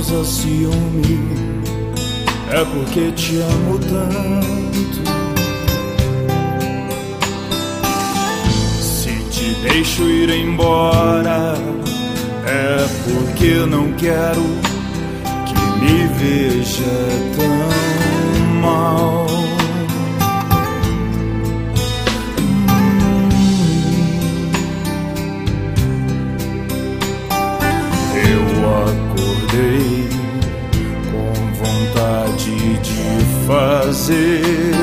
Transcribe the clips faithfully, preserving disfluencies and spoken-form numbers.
causa ciúme, é porque te amo tanto. Se te deixo ir embora, é porque não quero que me veja tão mal. Acordei com vontade de fazer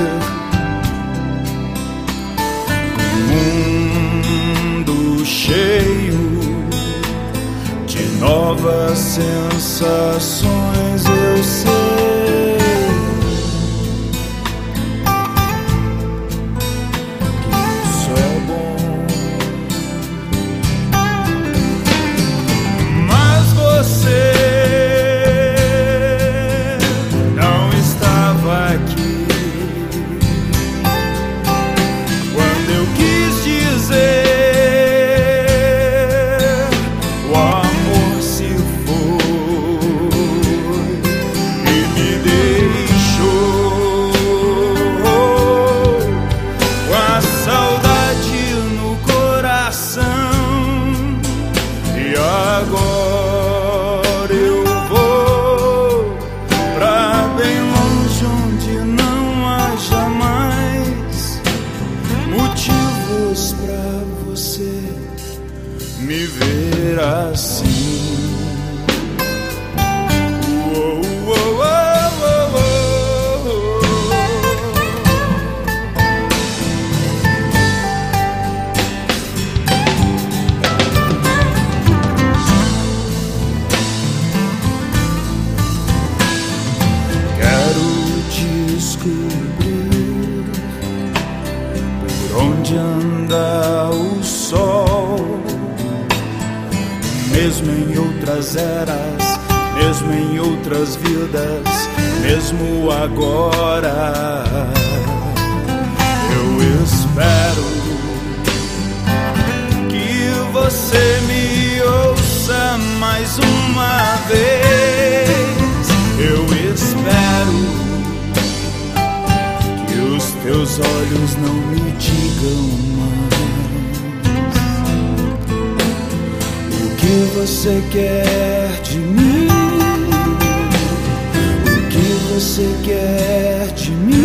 um mundo cheio de novas sensações. Eu sei que isso é bom, mas você não estava aqui quando eu quis dizer: o amor se foi e me deixou com a saudade no coração. E agora pra você me ver assim. Oh, oh, oh, oh, oh, quero descobrir por onde anda o sol, mesmo em outras eras, mesmo em outras vidas, mesmo agora. Eu espero que você me ouça mais uma vez. Eu espero os teus olhos não me digam mais o que você quer de mim, o que você quer de mim.